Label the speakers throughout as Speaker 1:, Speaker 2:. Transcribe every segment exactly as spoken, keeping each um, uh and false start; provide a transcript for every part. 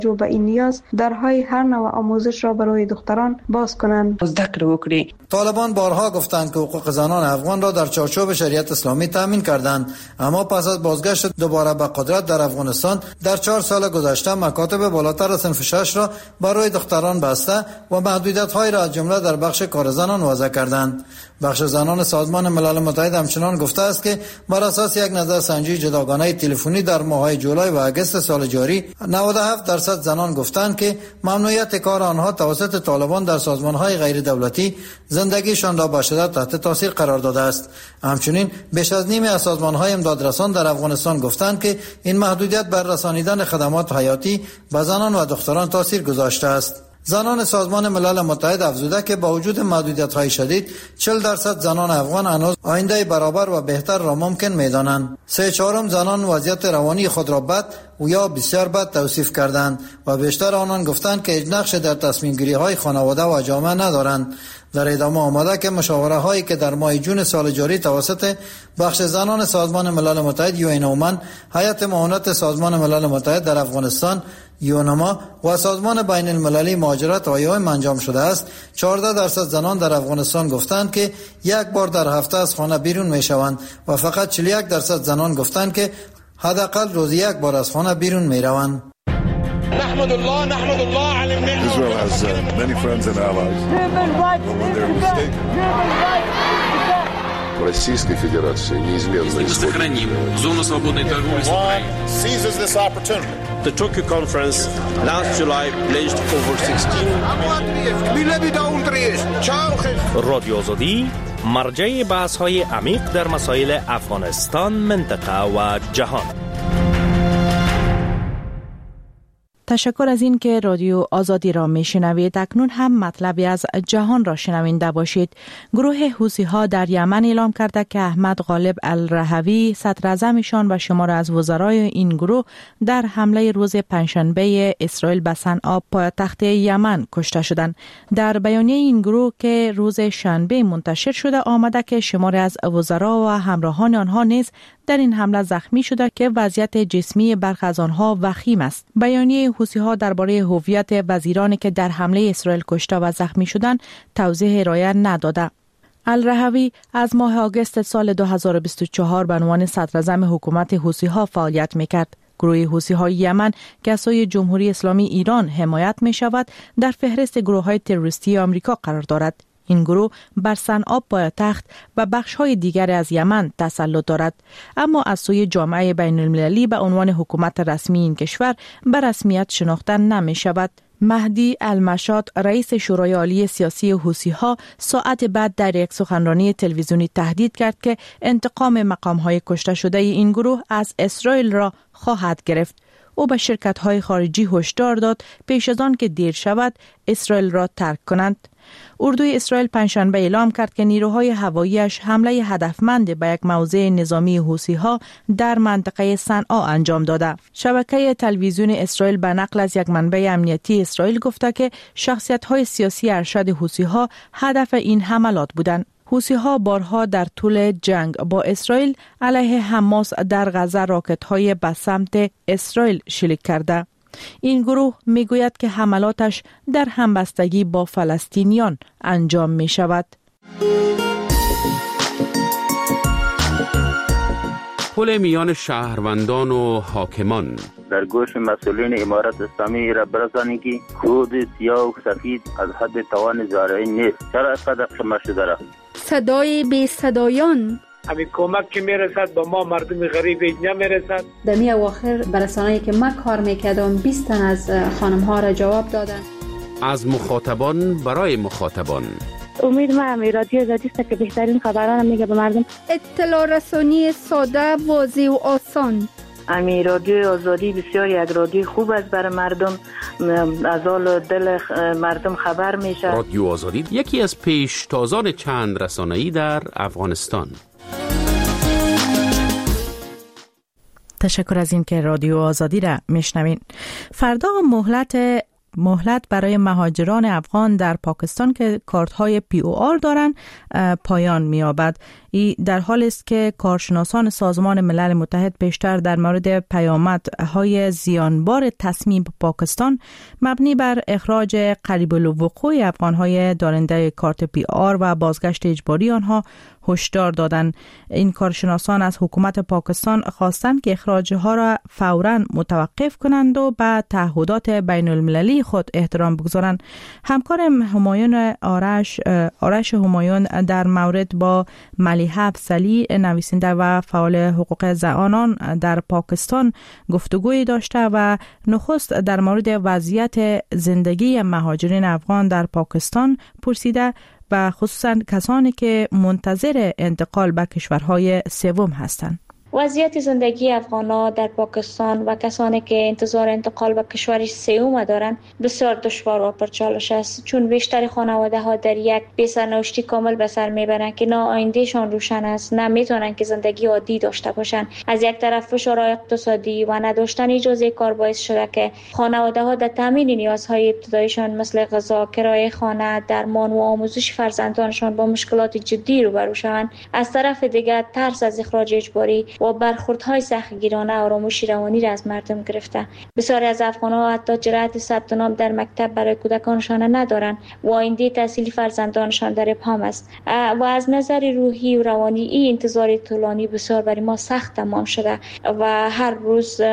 Speaker 1: جو به این نیاز درهای هر نوع آموزش را برای دختران باز کنند.
Speaker 2: طالبان بارها گفتند که حقوق زنان افغان را در چارچوب شریعت اسلامی تامین کردند، اما پس از بازگشت دوباره به قدرت در افغانستان در چهار سال گذشته مکاتب بالاتر صنف شش را برای دختران بسته و محدودیت‌های را از جمله در بخش کار زنان وضع کردند. بخش زنان سازمان ملل متحد همچنان گفته است که بر اساس یک نظرسنجی جداگانه تلفنی در ماه‌های جولای و آگوست سال جاری نود و هفت درصد زنان گفتند که ممنوعیت کار آنها توسط طالبان در سازمان‌های غیر دولتی زندگیشان را به شدت تحت تاثیر قرار داده است. همچنین بیش از نیمی از سازمان‌های امدادرسان در افغانستان گفتند که این محدودیت بر رسانیدن خدمات حیاتی به زنان و دختران تاثیر گذاشته است. زنان سازمان ملل متحد افزوده که با وجود محدودیت‌های شدید چهل درصد زنان افغان هنوز آینده برابر و بهتر را ممکن می‌دانند. سه چهارم زنان وضعیت روانی خود را بد و یا بسیار بد توصیف کردند و بیشتر آنان گفتند که هیچ نقش در تصمیم گیری های خانواده و جامعه ندارند. در ادامه آمده که مشاوره هایی که در ماه جون سال جاری توسط بخش زنان سازمان ملل متحد یو این اومن، هیئت معاونت سازمان ملل متحد در افغانستان یونما و سازمان بین المللی مهاجرت و ایام انجام شده است، چهارده درصد زنان در افغانستان گفتند که یک بار در هفته از خانه بیرون می شوند و فقط چهل و یک درصد زنان گفتند که حداقل روزی یک بار از خانه بیرون می روند.
Speaker 3: نحمد الله نحمد الله على النعمة.
Speaker 4: Israel has uh, many friends and allies. But when they're mistaken. Российской Федерации неизменно
Speaker 5: сохраним зону свободной торговли с Украиной.
Speaker 3: Seizes this opportunity.
Speaker 6: The Tokyo conference last July pledged over sixteen.
Speaker 7: رادیو آزادی مرجع بحث‌های عمیق در مسائل افغانستان، منطقه و جهان.
Speaker 8: تشکر از این که رادیو آزادی را میشنوید. اکنون هم مطلبی از جهان را شنونده باشید. گروه حوثی ها در یمن اعلام کرده که احمد غالب الرهوی صدر اعظمشان و شمار از وزرای این گروه در حمله روز پنجشنبه اسرائیل به صنعا پایتخت یمن کشته شدند. در بیانیه این گروه که روز شنبه منتشر شده آمده که شمار از وزرا و همراهان آنها نیز در این حمله زخمی شده که وضعیت جسمی برخی از آنها وخیم است. بیانیه حوثی‌ها درباره هویت وزیرانی که در حمله اسرائیل کشته و زخمی شدند توضیح ارائه نداده. الرهوی از ماه آگوست سال دو هزار و بیست و چهار به عنوان صدراعظم حکومت حوثی‌ها فعالیت می‌کرد. گروه حوثی‌های یمن که از سوی جمهوری اسلامی ایران حمایت می‌شود در فهرست گروه‌های تروریستی آمریکا قرار دارد. این گروه بر صنعا پایتخت و بخش‌های دیگر از یمن تسلط دارد، اما از سوی جامعه بین المللی به عنوان حکومت رسمی این کشور به رسمیت شناخته نمی شود. مهدی المشاط رئیس شورای عالی سیاسی حوثی‌ها ساعت بعد در یک سخنرانی تلویزیونی تهدید کرد که انتقام مقام‌های کشته شده این گروه از اسرائیل را خواهد گرفت. او به شرکت‌های خارجی هشدار داد پیش از آن که دیر شود اسرائیل را ترک کنند. اردوی اسرائیل پنجشنبه اعلام کرد که نیروهای هوایی‌اش حمله هدفمند به یک موضع نظامی حوثی‌ها در منطقه صنعا انجام داده. شبکه تلویزیون اسرائیل به نقل از یک منبع امنیتی اسرائیل گفته که شخصیت‌های سیاسی ارشد حوثی‌ها هدف این حملات بودند. حوثی‌ها بارها در طول جنگ با اسرائیل علیه حماس در غزه راکت‌های به سمت اسرائیل شلیک کرده. این گروه میگوید که حملاتش در همبستگی با فلسطینیان انجام می شود.
Speaker 5: پل میان شهروندان و حاکمان
Speaker 9: در گوش مسئولین امارت اسلامی را برسانی که خود سیاه و سفید از حد توان زارعی نیست. چرا اینقدر خمه شده را؟
Speaker 10: صدای بی صدایان
Speaker 11: همین کمک که میرسد با ما مردم غریب اینجا میرسد.
Speaker 10: در می اواخر برسانه‌ای که من کار میکردم بیست تن از خانم ها را جواب دادن.
Speaker 5: از مخاطبان برای مخاطبان.
Speaker 12: امید ما هم رادیو آزادی است که بهترین خبران میگه به مردم.
Speaker 10: اطلاع رسانی ساده، واضح و آسان.
Speaker 12: امی رادیو آزادی بسیار یک رادیو خوب است برای مردم، از حال دل مردم خبر میشه.
Speaker 5: رادیو آزادی یکی از پیشتازان چند رسانه‌ای در افغانستان.
Speaker 8: تشکر از این که رادیو آزادی را میشنوین. فردا مهلت مهلت برای مهاجران افغان در پاکستان که کارت های پی او آر دارند پایان می‌یابد. این در حالی است که کارشناسان سازمان ملل متحد بیشتر در مورد پیامدهای زیانبار تصمیم پاکستان مبنی بر اخراج قریب الوقوع افغان‌های دارنده کارت پی آر و بازگشت اجباری آنها هشدار دادند. این کارشناسان از حکومت پاکستان خواستند که اخراجها را فوراً متوقف کنند و به تعهدات بین المللی خود احترام بگذارند. همکارم همایون آرش آرش همایون در مورد با ملیحه افضلی نویسنده و فعال حقوق زنان در پاکستان گفتگوی داشته و نخست در مورد وضعیت زندگی مهاجرین افغان در پاکستان پرسیده و خصوصا کسانی که منتظر انتقال به کشورهای سوم هستند.
Speaker 13: وضعیت زندگی افغان‌ها در پاکستان و کسانی که انتظار انتقال به کشور سوم دارند بسیار دشوار و پرچالش است، چون بیشتر خانواده‌ها در یک بی‌سرنوشتی کامل به سر میبرند که نه آیندهشان روشن است، نه میتونن که زندگی عادی داشته باشند. از یک طرف فشار اقتصادی و نداشتن اجازه کار باعث شده که خانواده‌ها در تامین نیازهای ابتداییشان مثل غذا، کرایه خانه، درمان و آموزش فرزندانشان با مشکلات جدی روبرو شوند. از طرف دیگر ترس از اخراج اجباری و برخوردهای سختگیرانه آرامش روانی را از مردم گرفته. بسیاری از افغان‌ها حتی جرأت ثبت نام در مکتب برای کودکانشان ندارند و آینده تحصیلی فرزندانشان در ابهام است. و از نظر روحی و روانی این انتظار طولانی بسیار برای ما سخت تمام شده و هر روز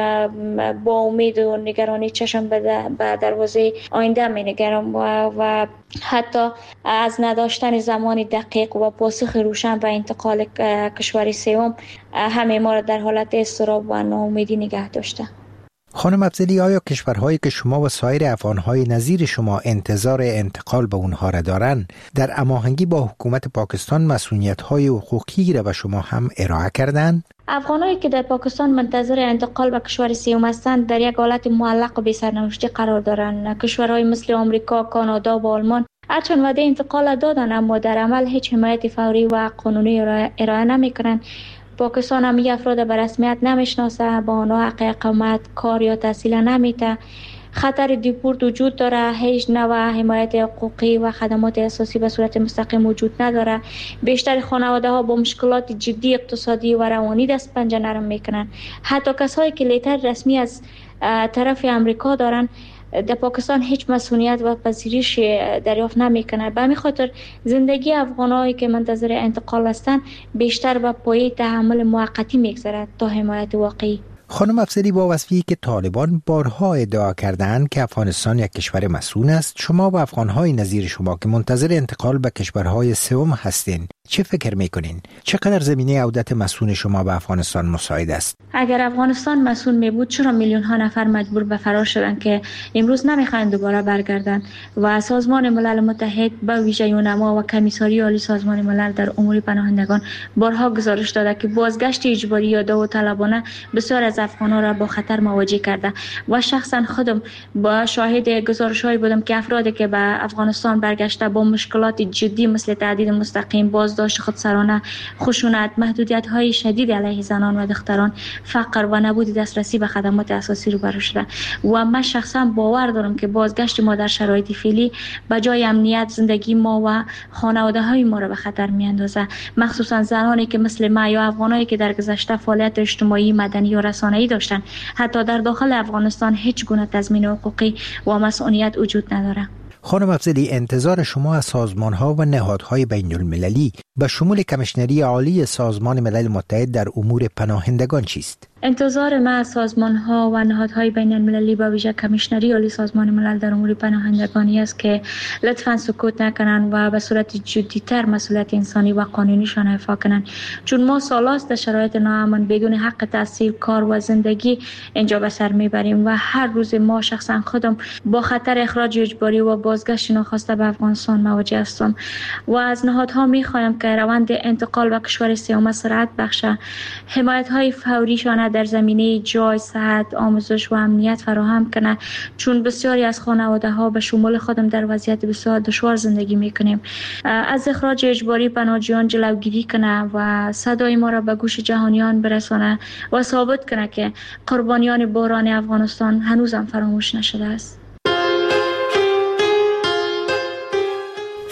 Speaker 13: با امید و نگرانی چشم به دروازه آینده می‌نگرم و, و حتی از نداشتن زمان دقیق و پاسخ روشن و انتقال کشور سوم همه ما را در حالت اضطراب و ناامیدی نگه داشته.
Speaker 14: خانم افضلی، آیا کشورهایی که شما و سایر افغانهای نظیر شما انتظار انتقال به اونها را دارند در هماهنگی با حکومت پاکستان مسئولیت‌های حقوقی را به شما هم ارائه کردند؟
Speaker 13: افغانایی که در پاکستان منتظر انتقال به کشور سوم هستند در یک حالت معلق و بی‌سرنوشتی قرار دارند. کشورهای مثل آمریکا، کانادا و آلمان هرچند وعده انتقال دادند اما در عمل هیچ حمایت فوری و قانونی ارائه نمی‌کنند. پاکستان هم این افراد به رسمیت نمیشناسه، با آنها حق اقامت، کار یا تحصیل نمیده. خطر دیپورت وجود داره، هیچ نوع حمایت حقوقی و خدمات اساسی به صورت مستقیم وجود نداره. بیشتر خانواده ها با مشکلات جدی اقتصادی و روانی دست پنجه نرم میکنن. حتی کسایی که لیتر رسمی از طرف امریکا دارن در پاکستان هیچ مسئولیت و پذیرش دریافت نمیکنه. به همین خاطر زندگی افغانایی که منتظر انتقال هستند بیشتر به پایه تحمل موقتی میگذرد تا حمایت واقعی.
Speaker 14: خانم افضلی، با وصفی که طالبان بارها ادعا کردند که افغانستان یک کشور مسئول است، شما و افغانهای نظیر شما که منتظر انتقال به کشورهای سوم هستین چه فکر میکنین؟ چقدر زمینه عودت مسئول شما به افغانستان مساعد است؟
Speaker 13: اگر افغانستان مسئول می بود چرا میلیون ها نفر مجبور به فرار شدند که امروز نمیخواهند دوباره برگردند؟ و سازمان ملل متحد به ویژه یونما و کمیساری عالی سازمان ملل در امور پناهندگان بارها گزارش داده که بازگشت اجباری یا داوطلبانه بسیار از افغانان را با خطر مواجه کرده و شخصا خودم با شاهد گزارش‌هایی بودم که افرادی که به افغانستان برگشته با مشکلات جدی مثل تعدید مستقیم، بازداشت خودسرانه، خشونت، محدودیت‌های شدید علیه زنان و دختران، فقر و نبود دسترسی به خدمات اساسی روبرو شده و من شخصا باور دارم که بازگشت ما در شرایط فعلی به جای امنیت زندگی ما و خانواده‌های ما را به خطر می‌اندازه، مخصوصا زنانی که مثل ما یا افغانایی که در گذشته فعالیت اجتماعی، مدنی و رسانه‌ای داشتن. حتی در داخل افغانستان هیچ گونه تضمین حقوقی و مسئولیت وجود نداره.
Speaker 14: خانم افضلی، انتظار شما از سازمان‌ها و نهادهای بین المللی به شمول کمیشنری عالی سازمان ملل متحد در امور پناهندگان چیست؟
Speaker 13: انتظار ما از سازمان‌ها و نهادهای بین المللی با ویژه کمیشنری عالی سازمان ملل در امور پناهندگانی است که لطفاً سکوت نکنند و به صورت جدی‌تر مسئولیت انسانی و قانونیشان ایفا کنند، چون ما سالاست در شرایط ناامن بدون حق تحصیل، کار و زندگی اینجا به سر میبریم و هر روز ما شخصا خودم با خطر اخراج اجباری و بازگشت ناخواسته به افغانستان مواجه هستم و از نهادها میخوایم که روند انتقال به کشور سوم سرعت بخشه، حمایت‌های فوریشان در زمینه جای، صحت، آموزش و امنیت فراهم کنه، چون بسیاری از خانواده‌ها به شمول خودم در وضعیت بسیار دشوار زندگی میکنیم. از اخراج اجباری پناهجویان جلوگیری کنه و صدای ما را به گوش جهانیان برسانه و ثابت کنه که قربانیان بحران افغانستان هنوزم فراموش نشده است.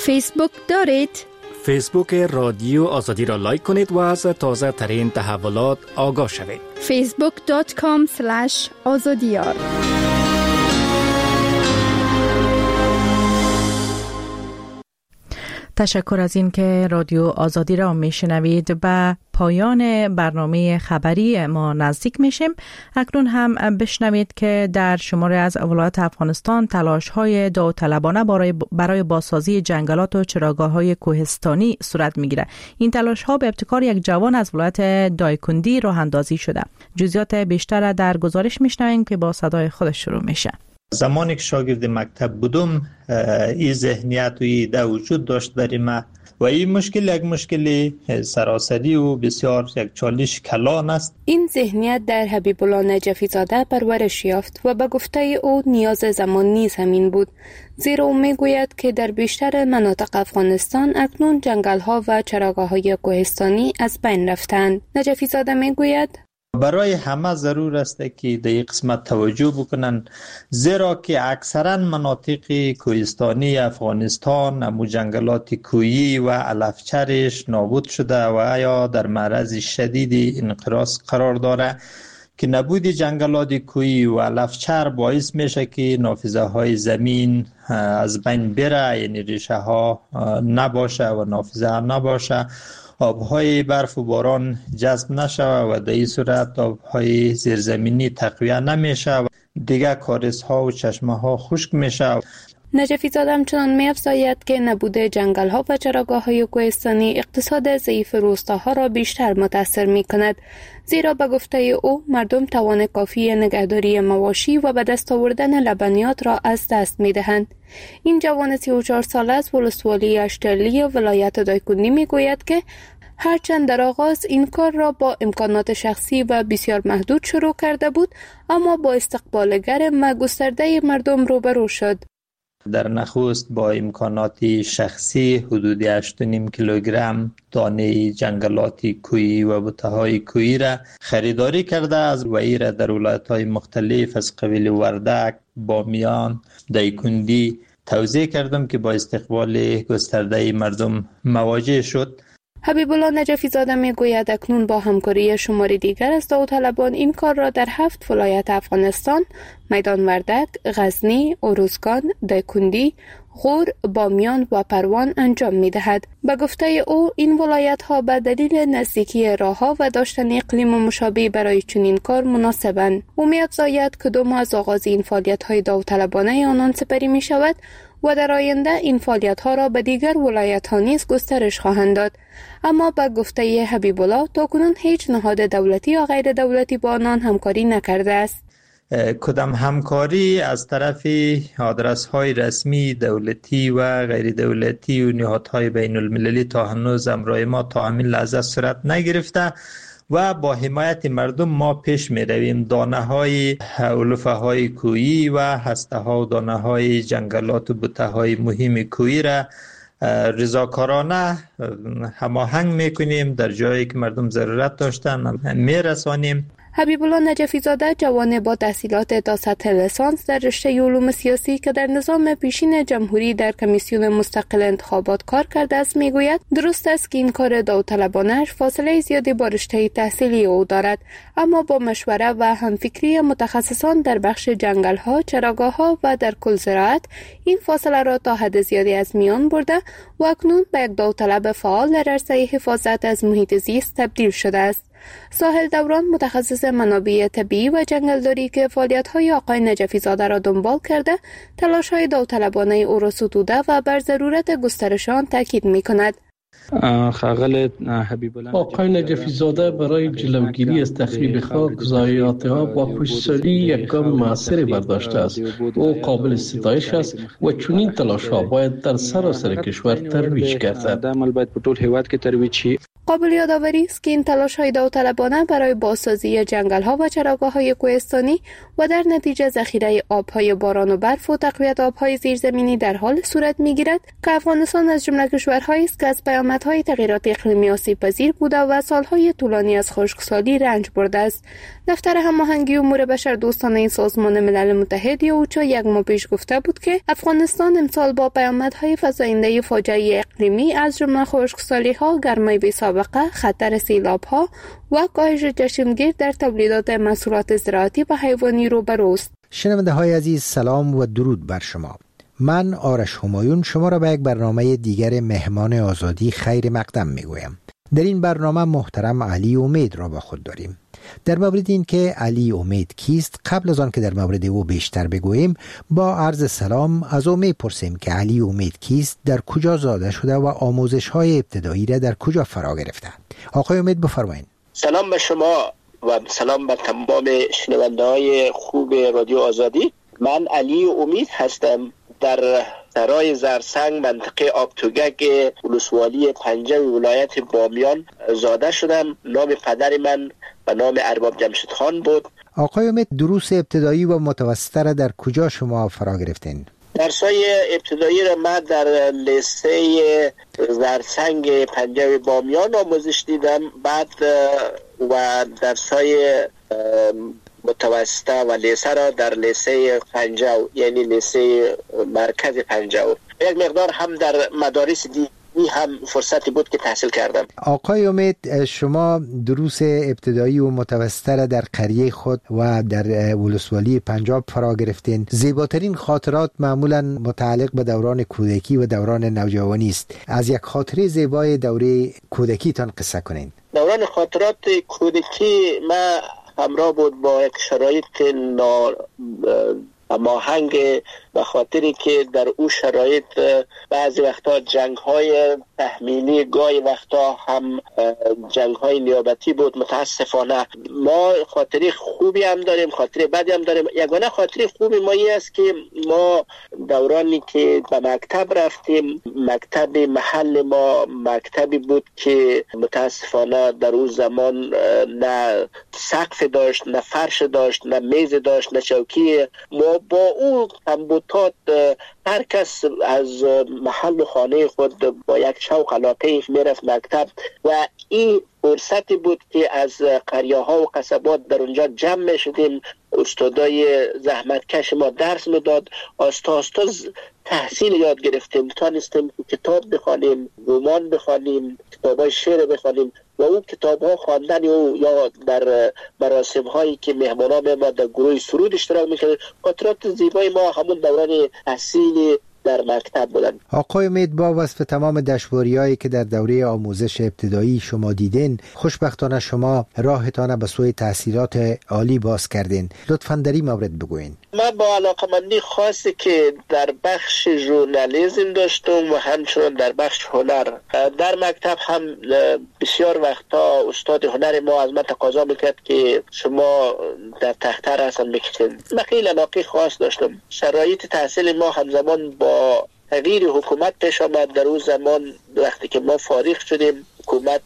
Speaker 15: فیسبوک دارید؟
Speaker 7: فیسبوک رادیو آزادی را لایک کنید و از تازه ترین تحولات آگاه شوید.
Speaker 15: فیسبوک دات کام اسلش آزادیار.
Speaker 8: تشکر از این که رادیو آزادی را میشنوید. به پایان برنامه خبری ما نزدیک میشیم. اکنون هم بشنوید که در شماره از ولایات افغانستان تلاش های داوطلبانه برای برای بازسازی جنگلات و چراگاه‌های کوهستانی صورت میگیره. این تلاش ها به ابتکار یک جوان از ولایت دایکندی راه اندازی شده. جزئیات بیشتر در گزارش میشنویم که با صدای خودش شروع میشه.
Speaker 16: زمانی که شاگرد مکتب بودم این ذهنیت و ایده وجود داشت برای من و این مشکل یک مشکل سراسری و بسیار یک چالش کلان است.
Speaker 17: این ذهنیت در حبیب الله نجفی زاده پرورش یافت و به گفته او نیاز زمان نیز همین بود، زیرا او میگوید که در بیشتر مناطق افغانستان اکنون جنگل‌ها و چراگاه‌های کوهستانی از بین رفتند. نجفی زاده میگوید
Speaker 16: برای همه ضرور است که در این قسمت توجه بکنن، زیرا که اکثرا مناطق کوهستانی افغانستان امو جنگلات کوهی و علفچرش نابود شده و یا در معرض شدید انقراض قرار داره که نبود جنگلات کوهی و علفچر باعث میشه که نافذه های زمین از بین بره، یعنی ریشه ها نباشه و نافذه نباشه، آبهای برف و باران جذب نشه و در این صورت آبهای زیرزمینی تقویه نمیشه و دیگه کاریزها و چشمه ها خشک میشه.
Speaker 17: نجفی زاده همچنان می‌افزاید که نبود جنگل‌ها و چراگاه‌های کوهستانی اقتصاد ضعیف روستاها را بیشتر متاثر می‌کند، زیرا به گفته او مردم توان کافی نگهداری مواشی و به دست آوردن لبنیات را از دست می‌دهند. این جوان سی و چهار ساله از ولسوالی اشترلی ولایت دایکندی می‌گوید که هرچند در آغاز این کار را با امکانات شخصی و بسیار محدود شروع کرده بود، اما با استقبال گرم و گسترده مردم روبرو شد.
Speaker 16: در نخست با امکانات شخصی حدود هشت و نیم کیلوگرم دانه جنگلات کوهی و بوته‌های کوهی را خریداری کرده از وی را در ولایت‌های مختلف از قبیل وردک، بامیان، دایکندی توزیع کردم که با استقبال گسترده مردم مواجه شد.
Speaker 17: حبیب الله نجفی زاده میگوید اکنون با همکاری شماری دیگر از داوطلبان این کار را در هفت ولایت افغانستان، میدان وردک، غزنی، اروزگان، دایکندی، غور، بامیان و پروان انجام می‌دهد. به گفته او این ولایت‌ها به دلیل نزدیکی راه‌ها و داشتن اقلیم مشابه برای چنین کار مناسبند. او می‌افزاید که دو ماه از آغاز این فعالیت‌های داوطلبانه آنان سپری می‌شود و در آینده این فعالیت‌ها را به دیگر ولایت‌ها نیز گسترش خواهند داد. اما به گفته حبیب الله تاکنون هیچ نهاد دولتی یا غیر دولتی با آنان همکاری نکرده است.
Speaker 16: کدام همکاری از طرف آدرس‌های رسمی دولتی و غیر دولتی و نهادهای بین المللی تا هنوز امرای ما تا همین لحظه صورت نگرفته و با حمایت مردم ما پیش می رویم. دانه های علوفه های کوهی و هسته ها و دانه های جنگلات و بوته های مهم کوهی را رضاکارانه هماهنگ می کنیم، در جایی که مردم ضرورت داشتن می رسانیم.
Speaker 17: حبیب الله نجفی زاده جوان با تحصیلات تا سطح لیسانس در رشته علوم سیاسی که در نظام پیشین جمهوری در کمیسیون مستقل انتخابات کار کرده است میگوید درست است که این کار داوطلبانه‌اش فاصله زیادی با رشته تحصیلی او دارد، اما با مشوره و همفکری متخصصان در بخش جنگل‌ها، چراگاه‌ها و در کل زراعت این فاصله را تا حد زیادی از میان برده و اکنون به یک داوطلب فعال در عرصه حفاظت از محیط زیست تبدیل شده است. ساحل دوران متخصص منابع طبیعی و جنگلداری که فعالیت‌های آقای نجفی زاده را دنبال کرده، تلاش‌های داوطلبانه او را ستوده و بر ضرورت گسترش آن تاکید می‌کند.
Speaker 18: آقای نجفی زاده برای جلوگیری از تخریب خاک، ضایعات آب و پشتسالی یک گام موثری برداشته است. او قابل ستایش است و چنین تلاش‌ها باید در سراسر کشور ترویج گردد.
Speaker 17: قابل یادآوری است که این تلاش‌های داوطلبانه برای بازسازی جنگل‌ها و چراگاه‌های کوهستانی و در نتیجه ذخیره آب‌های باران و برف و تقویت آب‌های زیرزمینی در حال صورت می‌گیرد که افغانستان از جمله کشورهایی است که از پیامدهای تغییرات اقلیمی آسیب‌پذیر بوده و سال‌های طولانی از خشکسالی رنج برده است. دفتر هماهنگی امور بشردوستانه سازمان ملل متحد یا اوچا یک ماه پیش گفته بود که افغانستان امسال با پیامدهای فزاینده فاجعه اقلیمی از جمله خشکسالی‌ها، گرمای بی‌سابقه، خطر سیلاب‌ها و کاهش چشمگیر در تولیدات محصولات زراعتی و حیوانی روبروست.
Speaker 14: شنونده های عزیز، سلام و درود بر شما. من آرش همایون شما را به یک برنامه دیگر مهمان آزادی خیر مقدم میگویم. در این برنامه محترم علی امید را با خود داریم. در مورد این که علی امید کیست، قبل از آن که در مورد او بیشتر بگوییم، با عرض سلام از او میپرسیم که علی امید کیست، در کجا زاده شده و آموزش های ابتدایی را در کجا فرا گرفته. آقای امید بفرمایید.
Speaker 19: سلام به شما و سلام به تمام شنونده های خوب رادیو آزادی. من علی امید هستم، در سرای زرسنگ منطقه آبتوگک ولسوالی پنجم ولایت بامیان زاده شدم. نام پدر من و نام ارباب جمشید خان بود.
Speaker 14: آقای امید، دروس ابتدایی و متوسطه را در کجا شما فرا گرفتین؟
Speaker 19: درسای ابتدایی را من در لیسه زرسنگ پنجم بامیان آموزش دیدم. بعد و درسای متوسطه و لیسه را در لیسه پنجاو، یعنی لیسه مرکز پنجاو، یک مقدار هم در مدارس دیگه هم فرصتی بود که تحصیل کردم.
Speaker 14: آقای امید، شما دروس ابتدایی و متوسطه را در قریه خود و در ولسوالی پنجاب فرا گرفتین. زیباترین خاطرات معمولا متعلق به دوران کودکی و دوران نوجوانی است. از یک خاطره زیبای دوره کودکیتان قصه کنین.
Speaker 19: دوران خاطرات کودکی ما همراه بود با یک شرایط نا ماهنگ، به خاطری که در او شرایط بعضی وقتا جنگ های تحمیلی، گاهی وقتا هم جنگ های نیابتی بود. متاسفانه ما خاطری خوبی هم داریم، خاطری بدی هم داریم. یگانه خاطری خوبی ما این است که ما دورانی که به مکتب رفتیم، مکتب محل ما مکتبی بود که متاسفانه در اون زمان نه سقف داشت، نه فرش داشت، نه میز داشت، نه چوکی. ما با او کمبودات هر کس از محل خانه خود با یک شوق علاقه میرفت مکتب و این فرصتی بود که از قریه ها و قصبات در اونجا جمع می شدیم. استادای زحمتکش ما درس میداد، آستا آستا تحصیل یاد گرفتیم، تانستیم کتاب بخوانیم، رمان بخوانیم، کتابای شعر بخوانیم و اون کتاب ها خواندن او یا در مراسم هایی که مهمانان ما در گروه سرود اشتراک میکردن. خاطرات زیبای ما همون دوران تحصیل در مکتب بودن.
Speaker 14: آقای امید، با وصف تمام دشواری‌هایی که در دوره آموزش ابتدایی شما دیدین، خوشبختانه شما راهتان به سوی تحصیلات عالی باز کردین. لطفاً در این مورد بگوین.
Speaker 19: من با علاقمندی خاصی که در بخش ژورنالیسم داشتم و همچنین در بخش هنر، در مکتب هم بسیار وقتا استاد هنر ما از من تقاضا میکرد که شما در تخته رسم بکشید. من خیلی علاقه خاص داشتم. شرایط تحصیل ما همزمان با تغییر حکومت پیش آمد. در اون زمان وقتی که ما فارغ شدیم، حکومت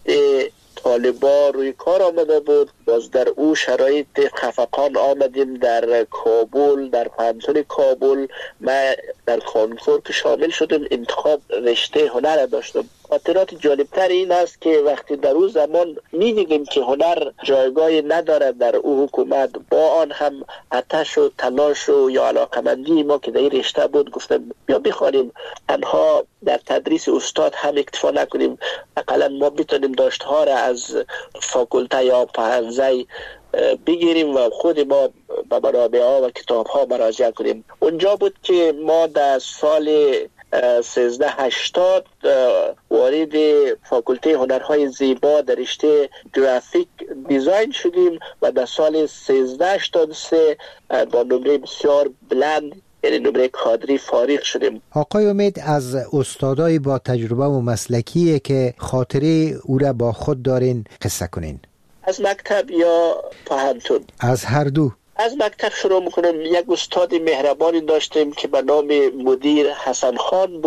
Speaker 19: طالبا روی کار آمده بود. باز در او شرایط خفقان آمدیم در کابل، در پانتون کابل. من در کنکور که شامل شدم، انتخاب رشته هنر داشتم. خاطرات جالبتر این است که وقتی در اون زمان می‌دیدیم که هنر جایگاهی ندارد در او حکومت، با آن هم آتش و تلاش و یا علاقمندی ما که در این رشته بود، گفتم بیا بخوانیم، تنها در تدریس استاد هم اکتفا نکنیم، اقلا ما بتونیم داشته‌ها را از فاکولته یا پهنزه بگیریم و خود ما به منابع ها و کتاب ها مراجعه کنیم. اونجا بود که ما در سال سیزده هشتاد وارد فاکولته هنرهای زیبا در رشته گرافیک دیزاین شدیم و در سال سیزده هشتاد و سه با نمره بسیار بلند، یعنی نمره کادری، فارغ شدیم.
Speaker 14: آقای امید، از استادای با تجربه و مسلکیه که خاطره او را با خود دارین قصه کنین.
Speaker 19: از مکتب یا پهنتون؟
Speaker 14: از هر دو.
Speaker 19: از مکتب شروع میکنم. یک استاد مهربانی داشتیم که به نام مدیر حسن خان بود.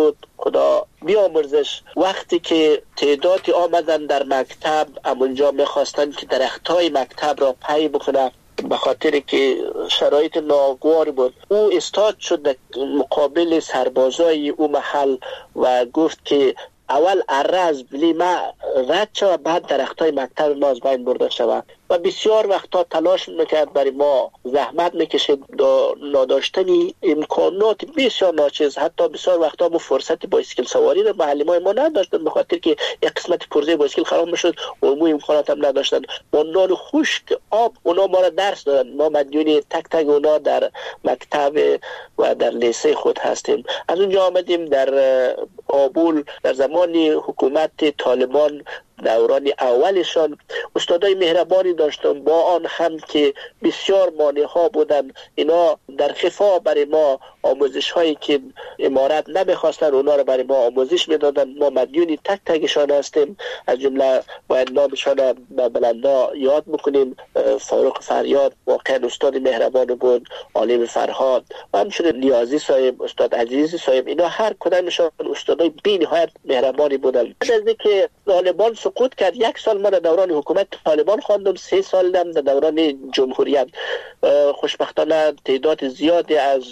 Speaker 19: خدا بیامرزش، وقتی که تعدادی آمدن در مکتب، همونجا میخواستن که درختای مکتب را پی بکنن، به خاطر که شرایط ناگوار بود. او استاد شد در مقابل سربازای او محل و گفت که اول اره از بلی ما رد شد، بعد درختای مکتب ما از بین برده شود. و بسیار وقتا تلاش میکرد برای ما، زحمت میکشید، نداشتنی امکانات بسیار ناچیز. حتی بسیار وقتا ما فرصت بایسکل سواری رو معلمای ما نداشتن، به خاطر که یک قسمت پرزه بایسکل خراب میشد و مو امکانات هم نداشتن. با نان خشک آب اونا ما را درس دادن. ما مدیون تک تک اونا در مکتب و در لیسه خود هستیم. از اونجا آمدیم در کابل در زمان حکومت طالبان، دوران اولشان استادای مهربانی داشتم، با آن هم که بسیار مانع ها بودن. اینا در خفا برای ما آموزش هایی که امارت نمیخواستن اونا رو برای ما آموزش میدادن. ما مدیون تک تکشان هستیم. از جمله باید نامشان به بلندا یاد بکنیم. فاروق فریاد واقعا استاد مهربان بود، عالم فرهاد و همچنین نیازی صاحب، استاد عزیزی صاحب، اینا هر کدامشان استادای بی نهایت مهربانی بودن. بعد از اینکه طالبان سقوط کرد، یک سال ما در دوران حکومت طالبان خواندم، سه سال هم در دوران جمهوریت. خوشبختانه تعداد زیادی از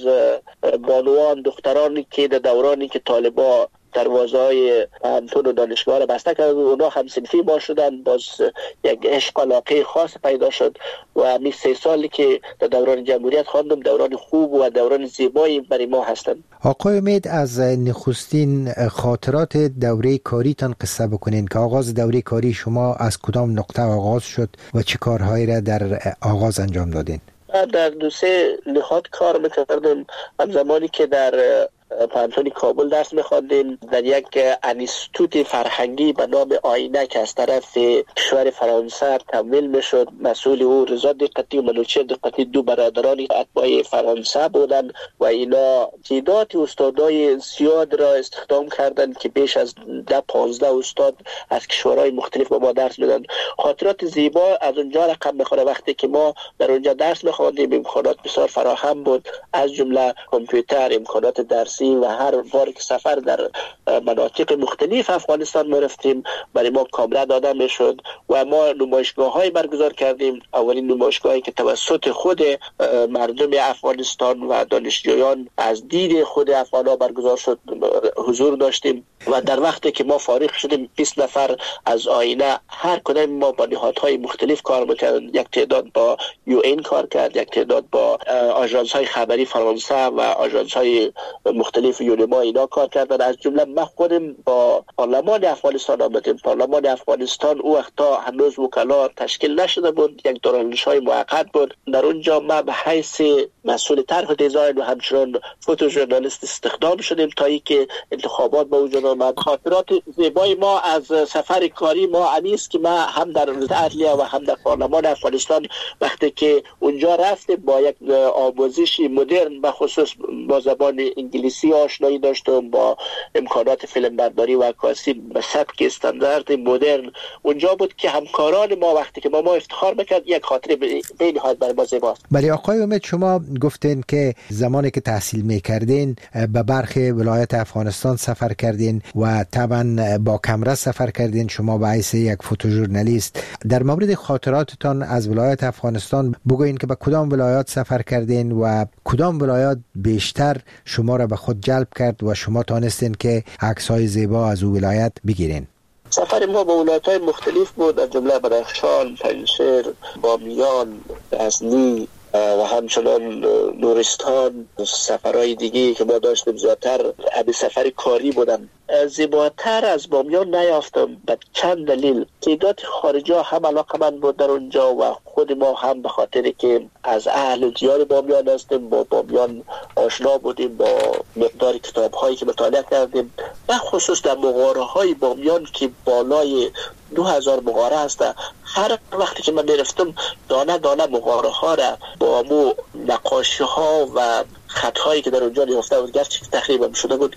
Speaker 19: بانوان دخترانی که در دورانی که طالبان دروازه‌های پانتون و دانشگاه را بسته کرد، اونا هم صنفی ما شدن، باز یک عشق و علاقه خاص پیدا شد و همین سه سالی که در دوران جمهوریت خواندم دوران خوب و دوران زیبایی برای ما هستند.
Speaker 14: آقای امید، از نخستین خاطرات دوره کاریتان قصه بکنین که آغاز دوره کاری شما از کدام نقطه آغاز شد و چه کارهایی را در آغاز انجام دادین؟
Speaker 19: در دو سه نهاد کار میکردم. هم زمانی که در پانتون کابل درس می‌خواندیم، در یک انستیتوت فرهنگی به نام آینه که از طرف کشور فرانسه تمویل میشد، مسئول او رضا دقتی و منوچهر دقتی، دو برادرانی اتباع فرانسه بودند و اینا تعداد استادای زیاد را استخدام کردند که بیش از ده پانزده استاد از کشورهای مختلف با ما درس میدن. خاطرات زیبا از اونجا رقم میخوره. وقتی که ما در اونجا درس می‌خواندیم امکانات بسیار فراهم بود، از جمله کامپیوتر، امکانات درسی و هر بار که سفر در مناطق مختلف افغانستان می رفتیم برای ما کامره داده می شد و ما نمایشگاه های برگزار کردیم. اولین نمایشگاهی که توسط خود مردم افغانستان و دانشجویان از دید خود افغانا برگزار شد حضور داشتیم و در وقتی که ما فارغ شدیم بیست نفر از آینه هر کدام ما با نهادهای مختلف کار میکردیم. یک تعداد با یو این کار کرد، یک تعداد با آژانس های خبری فرانسه و آژانس های مختلف یونما اینا کار کردن. از جمله من خودم با پارلمان افغانستان آمدیم. پارلمان افغانستان او وقتا هنوز وکلا تشکیل نشده بود، یک دارالانشای موقت بود. در اونجا ما به حیث مسئول طرح دیزاین و همچنان فوتو ژورنالیست استخدام شدیم تا اینکه انتخابات به وجود آمد. خاطرات زیبای ما از سفر کاری ما انیست که ما هم در عدلیه و هم در پارلمان افغانستان وقتی که اونجا رفتیم با یک آموزش مدرن به خصوص با زبان انگلیسی آشنایی داشتم، با امکانات فیلم برداری و عکاسی به سبک استاندارد مدرن. اونجا بود که همکاران ما وقتی که ما ما افتخار میکرد یک خاطره بین حال بر ما زیباست.
Speaker 14: ولی آقای امید، شما گفتین که زمانی که تحصیل میکردین به برخی ولایت افغانستان سفر کردین و طبعا با کمره سفر کردین، شما به حیث یک فوتو ژورنالیست. در مورد خاطراتتان از ولایت افغانستان بگوین که به کدام ولایات سفر کردین و کدام ولایات بیشتر شما را به خود جلب کرد و شما تانستین که عکس‌های زیبا از او ولایت بگیرین؟
Speaker 19: سفر ما به ولایت‌های مختلف بود، از جمله بدخشان، پنجشیر، بامیان، غزنی و همچنان نورستان. سفرهای دیگه که ما داشتیم زیادتر ابی سفر کاری بودن. زیباتر از بامیان نیافتم به چند دلیل. تعداد خارجی ها هم علاقه من بود در اونجا و خود ما هم به خاطر که از اهل دیار بامیان هستیم، با بامیان آشنا بودیم، با مقدار کتاب هایی که مطالعه کردیم و خصوص در مغاره های بامیان که بالای دو هزار مغاره هست. هر وقتی که من میرفتم دانه دانه مغاره ها را با مو نقاشی ها و خطهایی که در اونجا نیافته بود، گرچه تقریبا شده بود،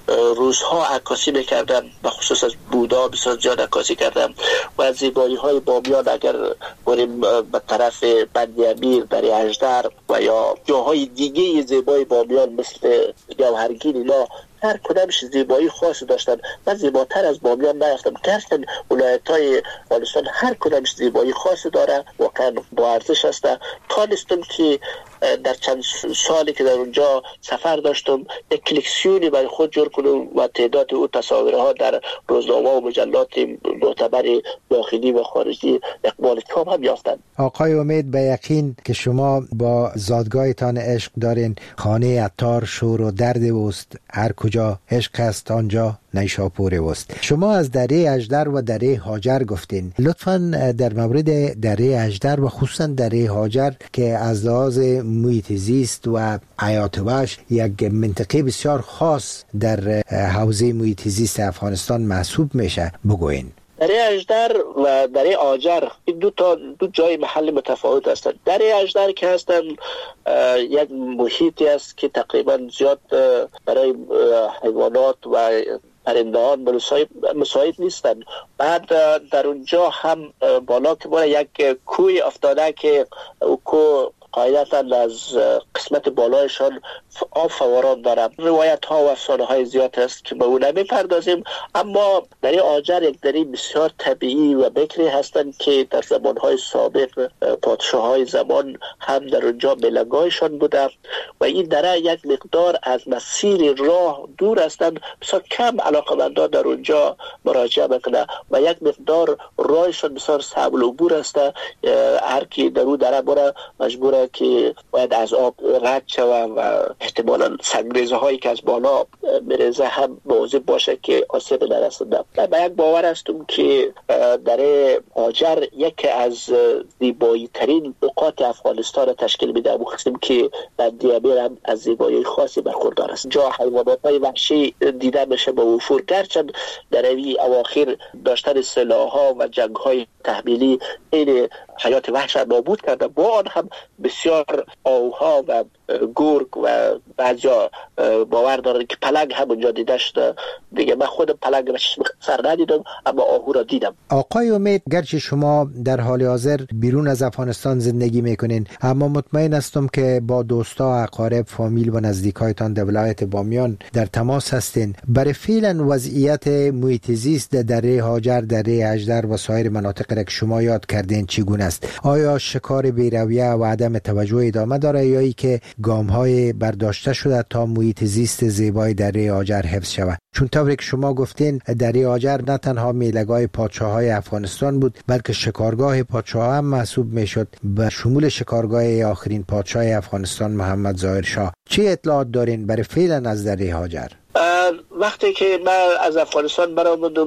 Speaker 19: روزها عکاسی میکردم. به خصوص از بودا بسیار زیاد عکاسی کردم و از زیبایی های بامیان اگر بریم به طرف بندی امیر، دری اژدر و یا جاهای دیگه زیبای بامیان مثل گوهرگین اینا هر کدامش زیبایی خاصی داشتن. من زیباتر از بامیان نیافتم، گرچه ولایت‌های افغانستان هر کدامش زیبایی خاصی داره، واقعا با ارزش است. تانستم که در چند سالی که در اونجا سفر داشتم یک کلکسیونی برای خود جور کنم و تعداد او تصاویرها در روزنامه و مجلات معتبر داخلی و خارجی اقبال تام هم یافتند.
Speaker 14: آقای امید، به یقین که شما با زادگاهتان عشق دارین. خانه عطار شور و درد اوست، هر کجا عشق است آنجا نیشاپور اوست. شما از دره اژدر و دره هاجر گفتین، لطفاً در مورد دره اژدر و خصوصاً دره هاجر که از لحاظ محیط زیست و حیات وحش یک منطقه بسیار خاص در حوزه محیط زیست افغانستان محسوب میشه بگوین.
Speaker 19: دره اژدر و دره هاجر این دو تا دو جای محل متفاوت هستند. دره اژدر که هستن یک محیطی است که تقریبا زیاد برای حیوانات و پرندگان مساعد نیستن. بعد در اونجا هم بالا که بالا یک کوی افتاده که او کو قاعدتا از قسمت بالایشان آب فوران دارم. روایت ها و افسانه های زیاد است که به اون نمی‌پردازیم، اما دره هاجر یک دره بسیار طبیعی و بکری هستند که در زمان های سابق پادشاه های زمان هم در اونجا ملگایشان بوده و این دره یک مقدار از مسیر راه دور هستند، بسیار کم علاقمندان در اونجا مراجعه میکنه و یک مقدار راهشان بسیار سهل عبور است. هر کی در اون دره بره مجبوره که باید از آب رد شود و احتمالاً سنگریزه هایی که از بالا میریزه هم مواظب باشه که آسیب نرسنده. من به یک باور هستم که دره هاجر یکی از زیبایی ترین نقاط افغانستان را تشکیل میده، مخصوصا که بندی امیر هم از زیبایی خاصی برخوردار است. جا حیوانات های وحشی دیده میشه با وفور، گرچه در اوی اواخر داشتن سلاح ها و جنگ های تحمیلی این حیات وحش را نابود کرده. با آن هم بسیار آوها و گرگ و بعضیا باور دارن که پلنگ هم اونجا دیده شده. دیگه من خودم پلنگ به چشم سر ندیدم اما آهو را دیدم.
Speaker 14: آقای امید، گرچه شما در حال حاضر بیرون از افغانستان زندگی میکنین، اما مطمئن هستم که با دوستا، اقارب، فامیل و نزدیکایتان در ولایت بامیان در تماس هستین. برای فعلا وضعیت محیط زیست در دره هاجر، دره اژدر و سایر مناطق را که شما یاد کردین چگونه است؟ آیا شکار بی‌رویه و عدم توجه ادامه داره یا ای که گام‌های برداشته شده تا محیط زیست زیبای دره هاجر حفظ شود؟ چون طوری که شما گفتین دره هاجر نه تنها میله‌گاه پادشاه‌های افغانستان بود بلکه شکارگاه پادشاه هم محسوب میشد، به شمول شکارگاه آخرین پادشاه افغانستان محمد ظاهر شاه. چه اطلاعات دارین برای فعلا از دره هاجر؟
Speaker 19: وقتی که من از افغانستان برآمدم